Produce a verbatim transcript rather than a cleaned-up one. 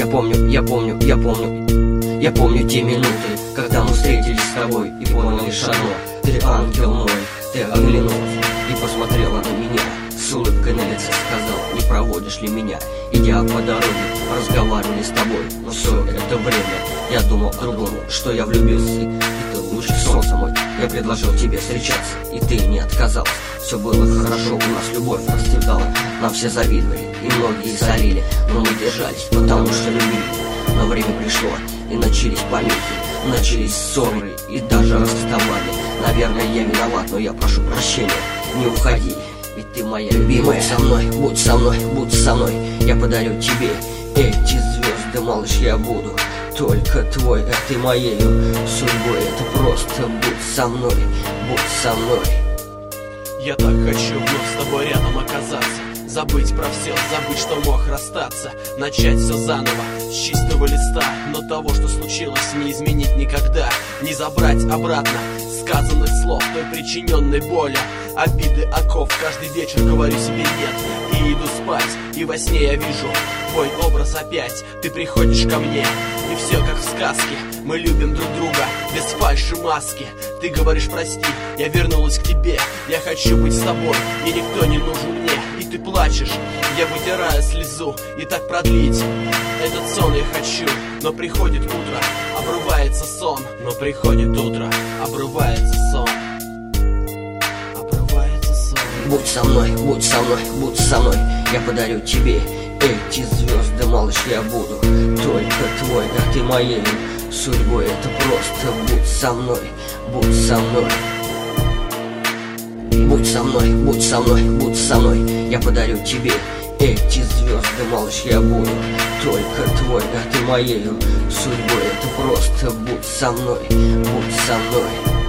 Я помню, я помню, я помню, я помню те минуты, когда мы встретились с тобой и понял лишь одно: ты ангел мой. Ты оглянулась и посмотрела на меня, с улыбкой на лице сказала: не проводишь ли меня? Идя по дороге, разговаривали с тобой, но все это время я думал о другом, что я влюбился, и ты лучший солнца мой. Я предложил тебе встречаться, и ты не отказалась. Все было хорошо, у нас любовь расцветала, нам все завидовали и многие солили, но мы держались, потому что любили. Но время пришло, и начались помехи, начались ссоры и даже расставания. Наверное, я виноват, но я прошу прощения. Не уходи, ведь ты моя любимая. Будь со мной, будь со мной, будь со мной. Я подарю тебе эти звезды, малыш, я буду только твой, а ты моею судьбой. Это просто будь со мной, будь со мной. Я так хочу вновь с тобой рядом оказаться, забыть про все, забыть, что мог расстаться, начать все заново, с чистого листа. Но того, что случилось, не изменить никогда, не забрать обратно сказанных слов, той причиненной боли, обиды, оков. Каждый вечер говорю себе нет и иду спать, и во сне я вижу твой образ опять. Ты приходишь ко мне, и все как в сказке. Мы любим друг друга без фальши маски. Ты говоришь прости, я вернулась к тебе. Я хочу быть с тобой, и никто не нужен мне. И ты плачешь, я вытираю слезу. И так продлить этот сон я хочу. Но приходит утро, обрывается сон. Но приходит утро, обрывается сон. Обрывается сон. Будь со мной, будь со мной, будь со мной. Я подарю тебе эти звезды, малыш, я буду только твой, а ты моей судьбой. Это просто будь со мной, будь со мной. Будь со мной, будь со мной, будь со мной. Я подарю тебе эти звезды, малыш, я буду только твой, а ты моей судьбой. Это просто будь со мной, будь со мной.